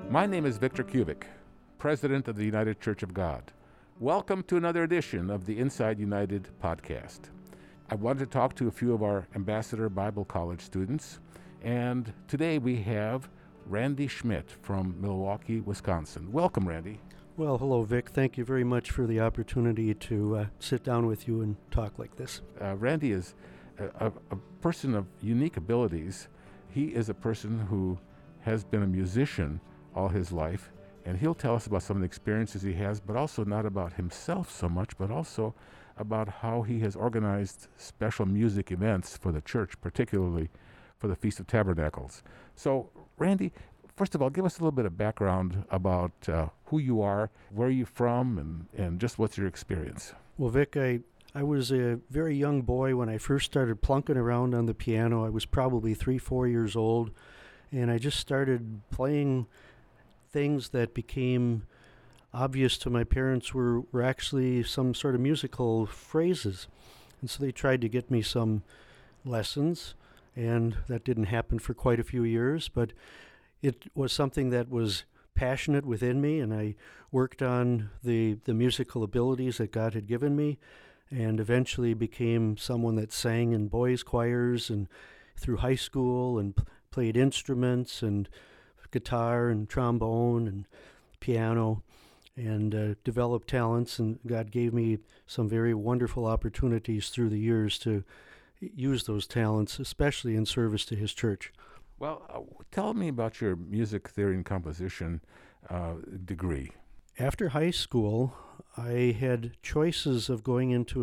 My name is Victor Kubik, President of the United Church of God. Welcome to another edition of the Inside United podcast. I wanted to talk to a few of our Ambassador Bible College students, and today we have Randy Schmidt from Milwaukee, Wisconsin. Welcome, Randy. Well, hello, Vic. Thank you very much for the opportunity to sit down with you and talk like this. Randy is a person of unique abilities. He is a person who has been a musician all his life, and he'll tell us about some of the experiences he has, but also not about himself so much, but also about how he has organized special music events for the church, particularly for the Feast of Tabernacles. So, Randy, first of all, give us a little bit of background about who you are, where you're from, and just what's your experience. Well, Vic, I was a very young boy when I first started plunking around on the piano. I was probably 3-4 years old, and I just started playing things that became obvious to my parents were actually some sort of musical phrases. And so they tried to get me some lessons, and that didn't happen for quite a few years, but it was something that was passionate within me, and I worked on the musical abilities that God had given me, and eventually became someone that sang in boys' choirs and through high school and played instruments and guitar and trombone and piano, and developed talents, and God gave me some very wonderful opportunities through the years to use those talents, especially in service to His church. Well, tell me about your music theory and composition degree. After high school, I had choices of going into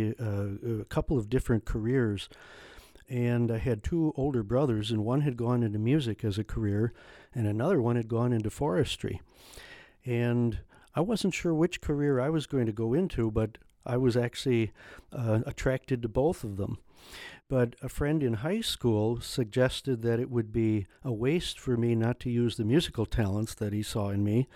a couple of different careers. And I had two older brothers, and one had gone into music as a career, and another one had gone into forestry. And I wasn't sure which career I was going to go into, but I was actually attracted to both of them. But a friend in high school suggested that it would be a waste for me not to use the musical talents that he saw in me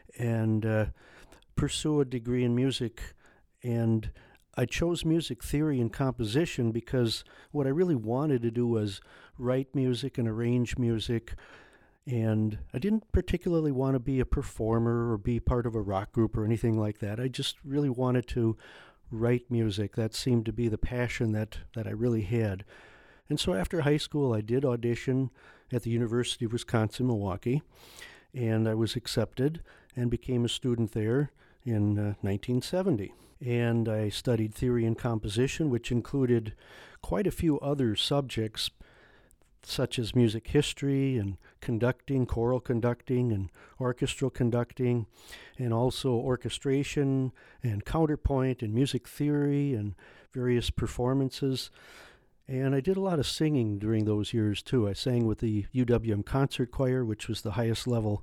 and pursue a degree in music. And I chose music theory and composition because what I really wanted to do was write music and arrange music, and I didn't particularly want to be a performer or be part of a rock group or anything like that. I just really wanted to write music. That seemed to be the passion that I really had. And so after high school, I did audition at the University of Wisconsin-Milwaukee, and I was accepted and became a student there in 1970. And I studied theory and composition, which included quite a few other subjects, such as music history and conducting, choral conducting and orchestral conducting, and also orchestration and counterpoint and music theory and various performances. And I did a lot of singing during those years, too. I sang with the UWM Concert Choir, which was the highest level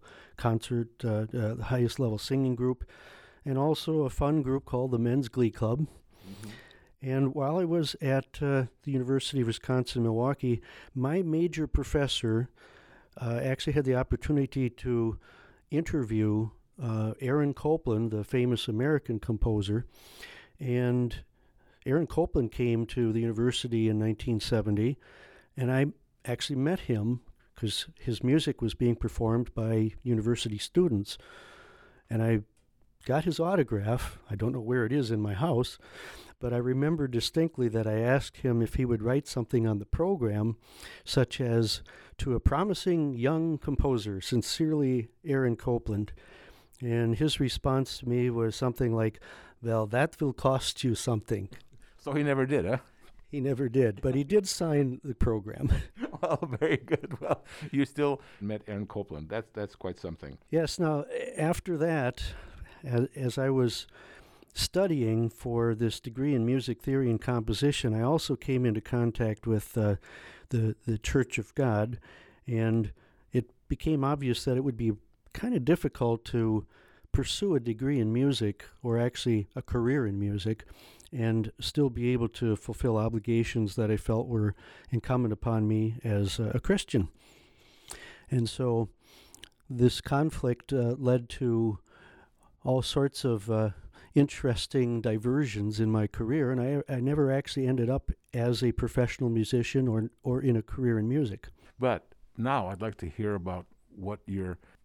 the highest level singing group, and also a fun group called the Men's Glee Club. Mm-hmm. And while I was at the University of Wisconsin-Milwaukee, my major professor actually had the opportunity to interview Aaron Copland, the famous American composer. And Aaron Copland came to the university in 1970, and I actually met him because his music was being performed by university students. And I got his autograph. I don't know where it is in my house, but I remember distinctly that I asked him if he would write something on the program, such as, "To a promising young composer, sincerely, Aaron Copland." And his response to me was something like, "Well, that will cost you something." So he never did, huh? He never did, but he did sign the program. Well, very good. Well, you still met Aaron Copland. That's quite something. Yes. Now, after that, as I was studying for this degree in music theory and composition, I also came into contact with the Church of God, and it became obvious that it would be kind of difficult to pursue a degree in music, or actually a career in music, and still be able to fulfill obligations that I felt were incumbent upon me as a Christian. And so this conflict led to all sorts of interesting diversions in my career, and I never actually ended up as a professional musician or in a career in music. But now I'd like to hear about what your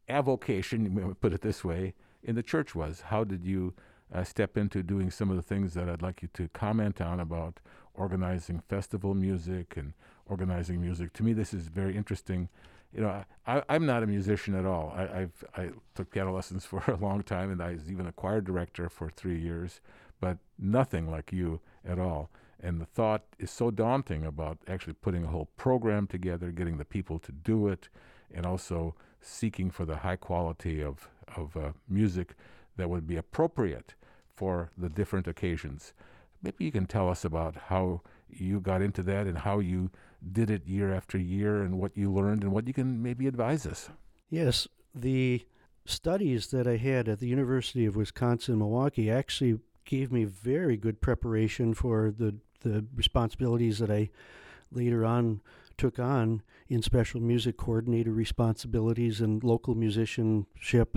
avocation, you may put it this way, in the church was. How did you step into doing some of the things that I'd like you to comment on about organizing festival music and organizing music? To me, this is very interesting. You know, I'm not a musician at all. I took piano lessons for a long time, and I was even a choir director for 3 years, but nothing like you at all. And the thought is so daunting about actually putting a whole program together, getting the people to do it, and also seeking for the high quality of music that would be appropriate for the different occasions. Maybe you can tell us about how you got into that and how you did it year after year and what you learned and what you can maybe advise us. Yes, the studies that I had at the University of Wisconsin-Milwaukee actually gave me very good preparation for the responsibilities that I later on took on in special music coordinator responsibilities and local musicianship.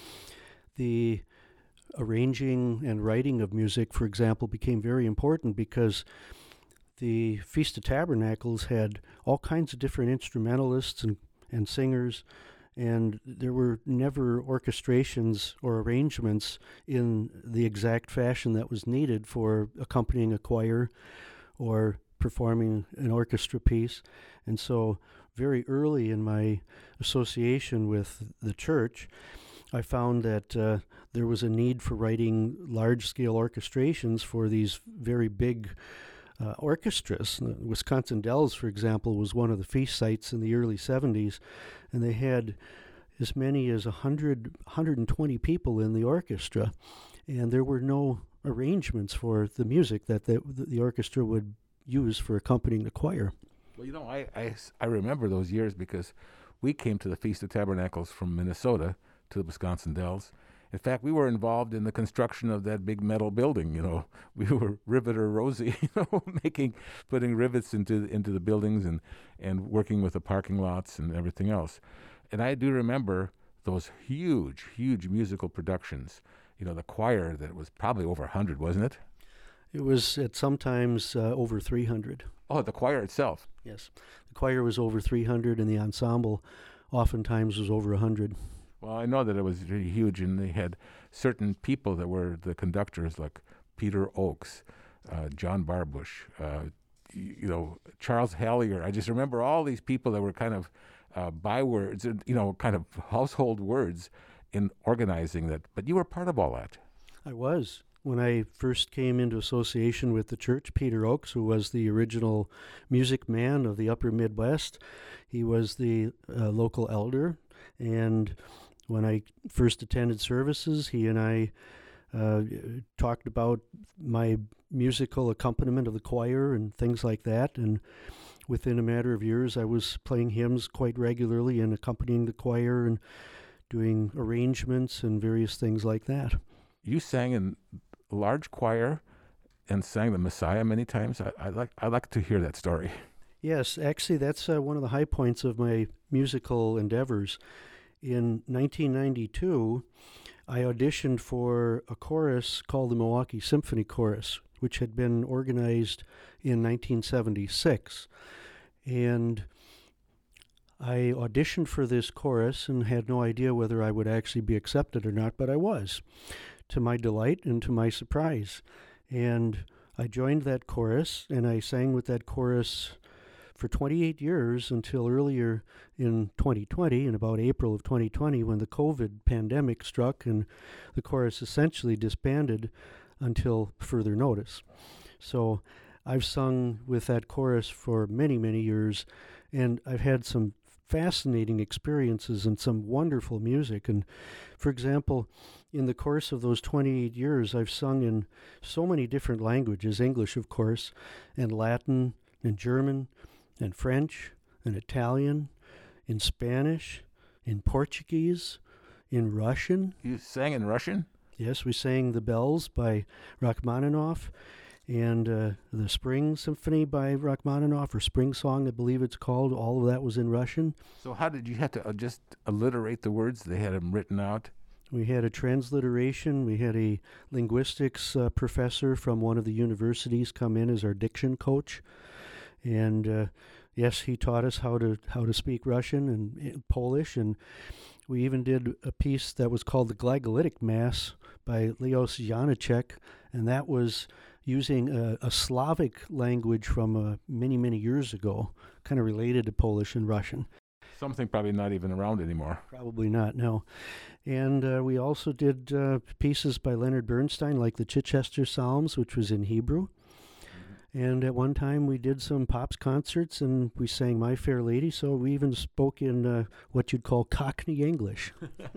The arranging and writing of music, for example, became very important because the Feast of Tabernacles had all kinds of different instrumentalists and singers, and there were never orchestrations or arrangements in the exact fashion that was needed for accompanying a choir or performing an orchestra piece. And so very early in my association with the church, I found that there was a need for writing large-scale orchestrations for these very big orchestras. Wisconsin Dells, for example, was one of the feast sites in the early 70s, and they had as many as 120 people in the orchestra, and there were no arrangements for the music that the orchestra would use for accompanying the choir. Well, you know, I remember those years because we came to the Feast of Tabernacles from Minnesota to the Wisconsin Dells. In fact, we were involved in the construction of that big metal building. You know, we were Riveter Rosie, putting rivets into the buildings and working with the parking lots and everything else. And I do remember those huge musical productions. You know, the choir that was probably over 100, wasn't it? It was at sometimes over 300. Oh, the choir itself. Yes, the choir was over 300, and the ensemble oftentimes was over 100. Well, I know that it was really huge, and they had certain people that were the conductors, like Peter Oakes, John Barbush, Charles Hallier. I just remember all these people that were kind of bywords, kind of household words in organizing that. But you were part of all that. I was. When I first came into association with the church, Peter Oakes, who was the original music man of the Upper Midwest, he was the local elder, and when I first attended services, he and I talked about my musical accompaniment of the choir and things like that. And within a matter of years, I was playing hymns quite regularly and accompanying the choir and doing arrangements and various things like that. You sang in a large choir and sang the Messiah many times. I'd like to hear that story. Yes, actually, that's one of the high points of my musical endeavors. In 1992, I auditioned for a chorus called the Milwaukee Symphony Chorus, which had been organized in 1976. And I auditioned for this chorus and had no idea whether I would actually be accepted or not, but I was, to my delight and to my surprise. And I joined that chorus, and I sang with that chorus for 28 years until earlier in 2020, in about April of 2020, when the COVID pandemic struck and the chorus essentially disbanded until further notice. So I've sung with that chorus for many, many years, and I've had some fascinating experiences and some wonderful music. And for example, in the course of those 28 years, I've sung in so many different languages, English, of course, and Latin, and German, and French, and Italian, in Spanish, in Portuguese, in Russian. You sang in Russian? Yes, we sang The Bells by Rachmaninoff, and the Spring Symphony by Rachmaninoff, or Spring Song, I believe it's called. All of that was in Russian. So how did you have to just alliterate the words? They had them written out? We had a transliteration. We had a linguistics professor from one of the universities come in as our diction coach. And yes, he taught us how to speak Russian and Polish, and We even did a piece that was called the Glagolitic Mass by Leos Janáček, and that was using a Slavic language from many, many years ago, kind of related to Polish and Russian. Something probably not even around anymore. Probably not, no. And we also did pieces by Leonard Bernstein, like the Chichester Psalms, which was in Hebrew. And at one time we did some Pops concerts, and we sang My Fair Lady, so we even spoke in what you'd call Cockney English.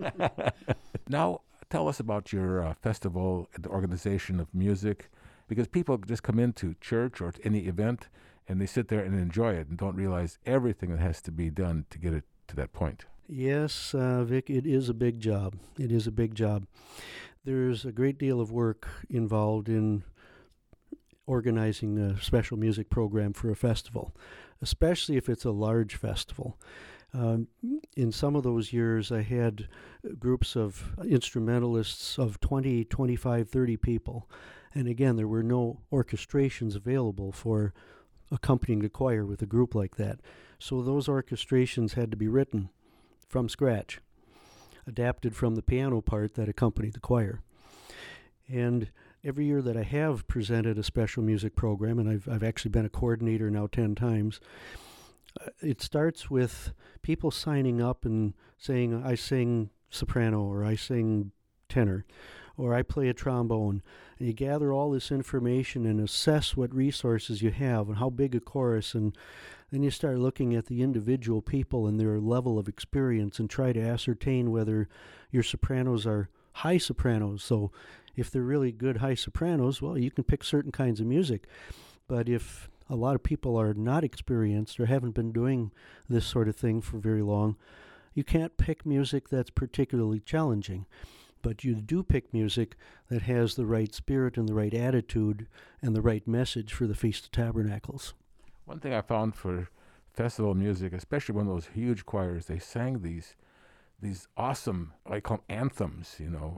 Now, tell us about your festival, the organization of music, because people just come into church or to any event, and they sit there and enjoy it and don't realize everything that has to be done to get it to that point. Yes, Vic, it is a big job. It is a big job. There's a great deal of work involved in organizing a special music program for a festival, especially if it's a large festival. In some of those years, I had groups of instrumentalists of 20, 25, 30 people. And again, there were no orchestrations available for accompanying the choir with a group like that. So those orchestrations had to be written from scratch, adapted from the piano part that accompanied the choir. And every year that I have presented a special music program, and I've actually been a coordinator now 10 times, it starts with people signing up and saying, I sing soprano, or I sing tenor, or I play a trombone. And you gather all this information and assess what resources you have and how big a chorus, and then you start looking at the individual people and their level of experience and try to ascertain whether your sopranos are high sopranos. So if they're really good high sopranos, well, you can pick certain kinds of music. But if a lot of people are not experienced or haven't been doing this sort of thing for very long, you can't pick music that's particularly challenging. But you do pick music that has the right spirit and the right attitude and the right message for the Feast of Tabernacles. One thing I found for festival music, especially one of those huge choirs, they sang these awesome, I call them anthems,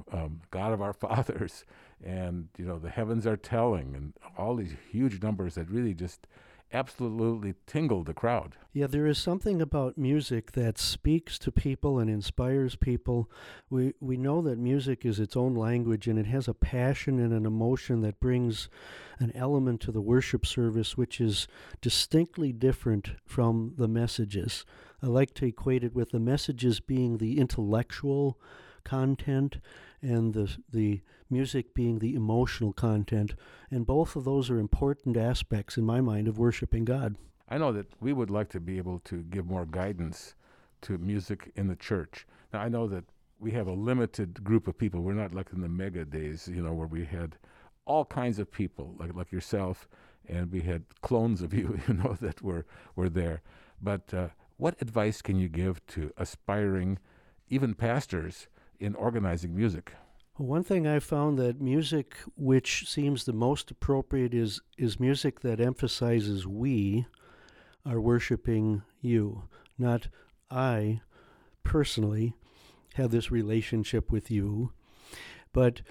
God of our fathers, and, the heavens are telling, and all these huge numbers that really just absolutely tingled the crowd. Yeah, there is something about music that speaks to people and inspires people. We know that music is its own language, and it has a passion and an emotion that brings an element to the worship service which is distinctly different from the messages. I like to equate it with the messages being the intellectual content and the music being the emotional content. And both of those are important aspects, in my mind, of worshiping God. I know that we would like to be able to give more guidance to music in the church. Now, I know that we have a limited group of people. We're not like in the mega days, where we had all kinds of people, like yourself, and we had clones of you, that were there. But what advice can you give to aspiring, even pastors, in organizing music? One thing I found that music which seems the most appropriate is music that emphasizes we are worshiping you, not I personally have this relationship with you, but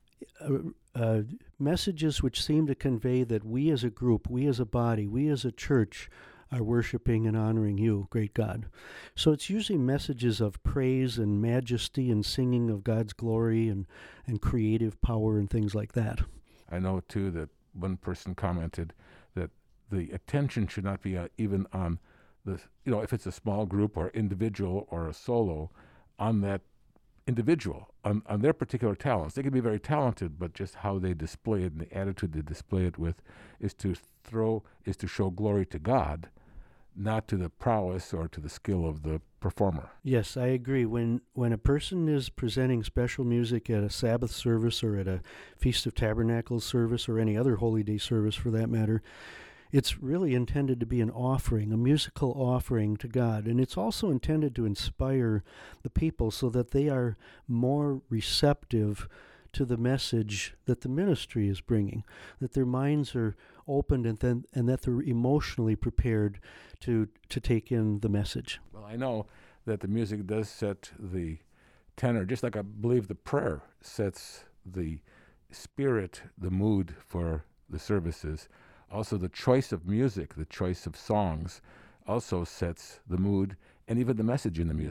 messages which seem to convey that we as a group, we as a body, we as a church are worshiping and honoring you, great God. So it's usually messages of praise and majesty and singing of God's glory and creative power and things like that. I know, too, that one person commented that the attention should not be even on the, if it's a small group or individual or a solo, on that individual, on their particular talents. They can be very talented, but just how they display it and the attitude they display it with is to show glory to God, not to the prowess or to the skill of the performer. Yes, I agree. When a person is presenting special music at a Sabbath service or at a Feast of Tabernacles service or any other holy day service for that matter, it's really intended to be an offering, a musical offering to God. And it's also intended to inspire the people so that they are more receptive to the message that the ministry is bringing, that their minds are opened and that they're emotionally prepared to take in the message. Well, I know that the music does set the tenor, just like I believe the prayer sets the spirit, the mood for the services. Also, the choice of music, the choice of songs also sets the mood and even the message in the music.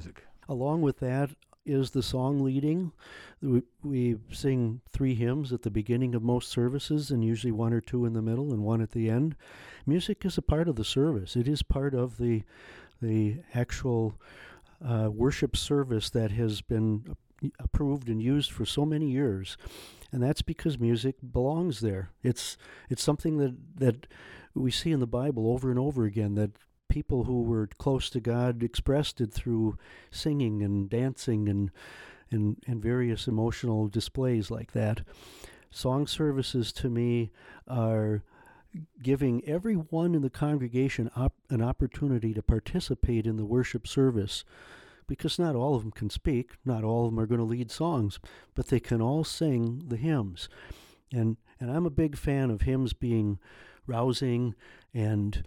Along with that is the song leading. We sing 3 hymns at the beginning of most services, and usually 1 or 2 in the middle and 1 at the end. Music is a part of the service. It is part of the actual worship service that has been approved and used for so many years. And that's because music belongs there. It's something that we see in the Bible over and over again, that people who were close to God expressed it through singing and dancing and various emotional displays like that. Song services to me are giving everyone in the congregation an opportunity to participate in the worship service, because not all of them can speak, not all of them are going to lead songs, but they can all sing the hymns. And I'm a big fan of hymns being rousing and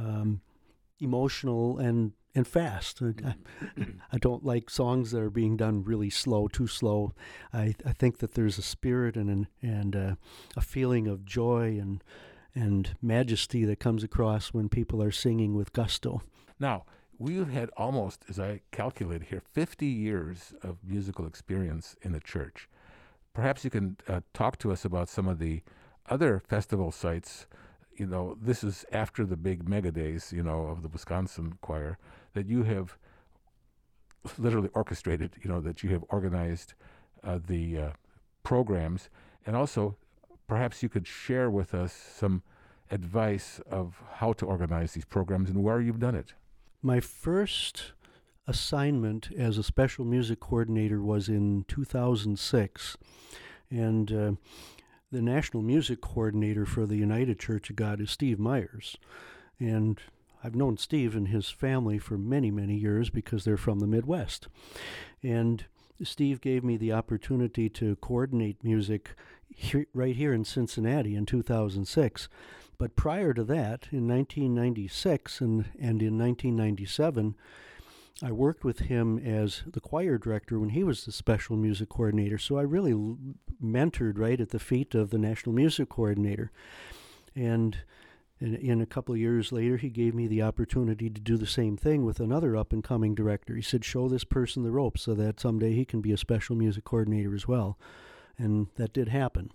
emotional and fast. I don't like songs that are being done really slow, too slow. I think that there's a spirit and a feeling of joy and majesty that comes across when people are singing with gusto. Now, we've had almost, as I calculated here, 50 years of musical experience in the church. Perhaps you can talk to us about some of the other festival sites. You know, this is after the big mega days, you know, of the Wisconsin choir, that you have literally orchestrated, you know, that you have organized the programs. And also, perhaps you could share with us some advice of how to organize these programs and where you've done it. My first assignment as a special music coordinator was in 2006, and the National Music Coordinator for the United Church of God is Steve Myers. And I've known Steve and his family for many, many years because they're from the Midwest. And Steve gave me the opportunity to coordinate music right here in Cincinnati in 2006. But prior to that, in 1996 and in 1997, I worked with him as the choir director when he was the special music coordinator. So I really mentored right at the feet of the National Music Coordinator. And in a couple of years later, he gave me the opportunity to do the same thing with another up-and-coming director. He said, show this person the ropes so that someday he can be a special music coordinator as well. And that did happen.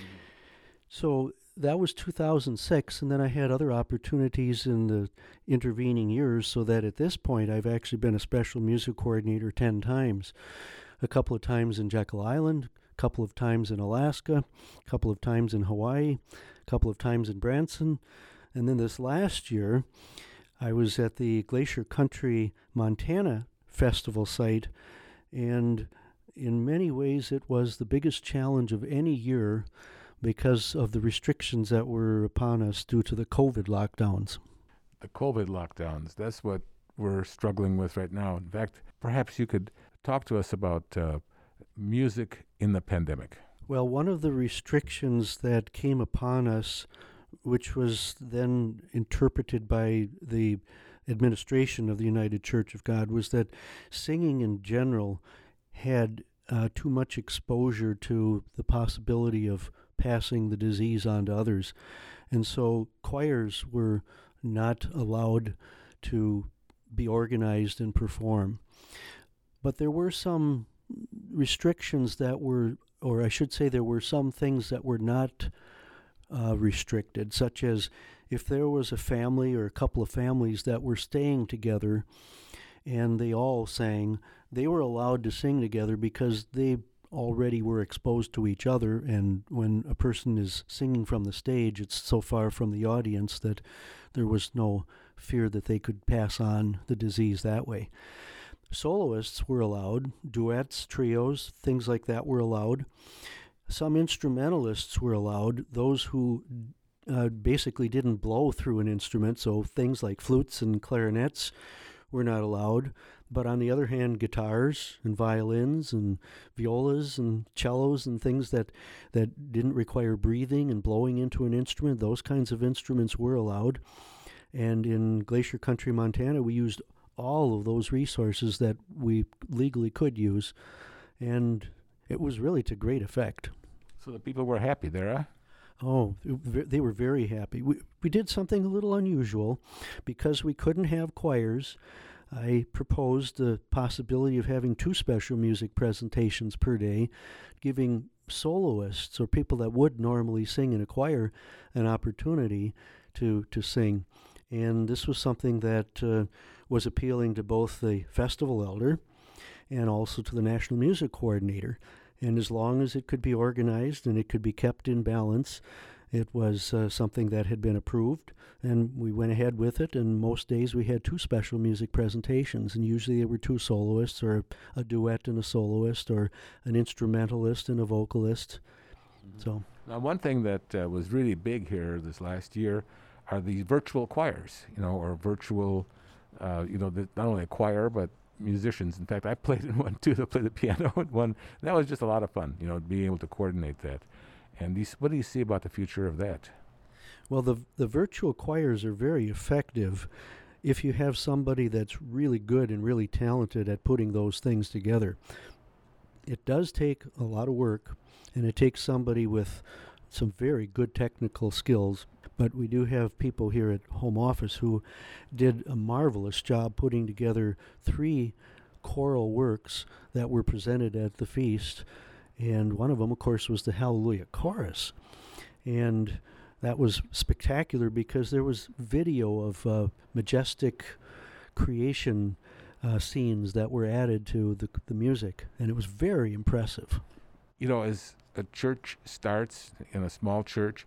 So that was 2006, and then I had other opportunities in the intervening years, so that at this point I've actually been a special music coordinator 10 times. A couple of times in Jekyll Island, a couple of times in Alaska, a couple of times in Hawaii, a couple of times in Branson, and then this last year I was at the Glacier Country, Montana festival site, and in many ways it was the biggest challenge of any year because of the restrictions that were upon us due to the COVID lockdowns. The COVID lockdowns, that's what we're struggling with right now. In fact, perhaps you could talk to us about music in the pandemic. Well, one of the restrictions that came upon us, which was then interpreted by the administration of the United Church of God, was that singing in general had too much exposure to the possibility of passing the disease on to others. And so choirs were not allowed to be organized and perform. But there were some restrictions that were, or I should say there were some things that were not restricted, such as if there was a family or a couple of families that were staying together and they all sang, they were allowed to sing together because they already were exposed to each other, and when a person is singing from the stage, it's so far from the audience that there was no fear that they could pass on the disease that way. Soloists were allowed, duets, trios, things like that were allowed. Some instrumentalists were allowed, those who basically didn't blow through an instrument, so things like flutes and clarinets were not allowed. But on the other hand, guitars and violins and violas and cellos and things that didn't require breathing and blowing into an instrument, those kinds of instruments were allowed. And in Glacier Country, Montana, we used all of those resources that we legally could use. And it was really to great effect. So the people were happy there, huh? Oh, they were very happy. We did something a little unusual because we couldn't have choirs. I proposed the possibility of having 2 special music presentations per day, giving soloists or people that would normally sing in a choir an opportunity to sing. And this was something that was appealing to both the festival elder and also to the National Music Coordinator. And as long as it could be organized and it could be kept in balance, it was something that had been approved, and we went ahead with it, and most days we had 2 special music presentations, and usually there were 2 soloists, or a duet and a soloist, or an instrumentalist and a vocalist. Mm-hmm. So now, one thing that was really big here this last year are these virtual choirs, or virtual, not only a choir, but musicians. In fact, I played in one too. I played the piano in one. That was just a lot of fun, being able to coordinate that. And what do you see about the future of that? Well, the virtual choirs are very effective if you have somebody that's really good and really talented at putting those things together. It does take a lot of work, and it takes somebody with some very good technical skills, but we do have people here at home office who did a marvelous job putting together 3 choral works that were presented at the feast. And one of them, of course, was the Hallelujah Chorus. And that was spectacular because there was video of majestic creation scenes that were added to the music. And it was very impressive. As a church starts in a small church,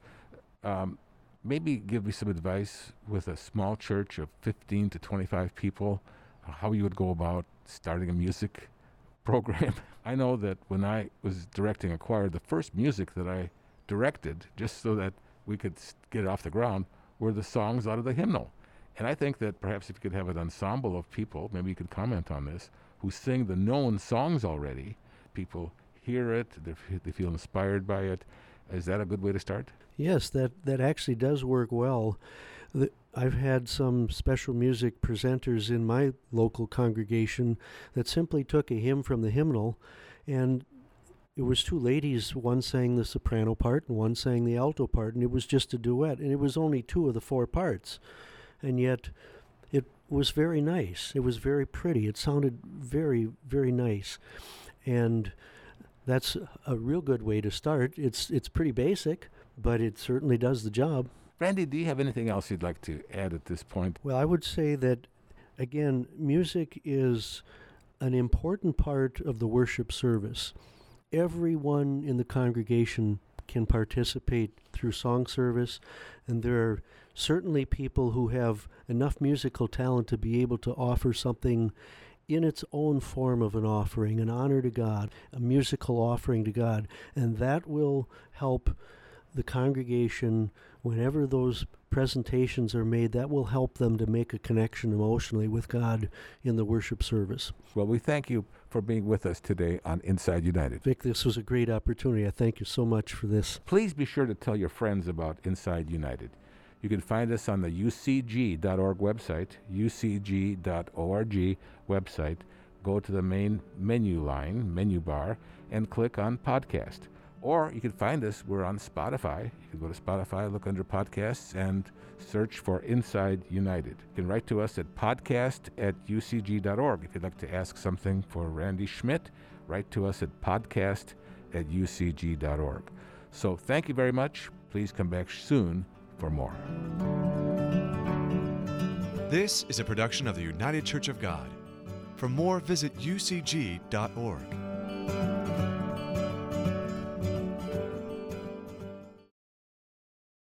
maybe give me some advice with a small church of 15 to 25 people, how you would go about starting a music program. I know that when I was directing a choir, the first music that I directed, just so that we could get it off the ground, were the songs out of the hymnal. And I think that perhaps if you could have an ensemble of people, maybe you could comment on this, who sing the known songs already, people hear it, they feel inspired by it. Is that a good way to start? Yes, that actually does work well. I've had some special music presenters in my local congregation that simply took a hymn from the hymnal, and it was 2 ladies, one sang the soprano part and one sang the alto part, and it was just a duet, and it was only 2 of the 4 parts, and yet it was very nice. It was very pretty. It sounded very, very nice, and that's a real good way to start. It's pretty basic, but it certainly does the job. Randy, do you have anything else you'd like to add at this point? Well, I would say that, again, music is an important part of the worship service. Everyone in the congregation can participate through song service, and there are certainly people who have enough musical talent to be able to offer something in its own form of an offering, an honor to God, a musical offering to God, and that will help the congregation, whenever those presentations are made, that will help them to make a connection emotionally with God in the worship service. Well, we thank you for being with us today on Inside United. Vic, this was a great opportunity. I thank you so much for this. Please be sure to tell your friends about Inside United. You can find us on the ucg.org website, ucg.org website. Go to the main menu bar, and click on podcast. Or you can find us, we're on Spotify. You can go to Spotify, look under podcasts, and search for Inside United. You can write to us at podcast@ucg.org. If you'd like to ask something for Randy Schmidt, write to us at podcast@ucg.org. So thank you very much. Please come back soon for more. This is a production of the United Church of God. For more, visit ucg.org.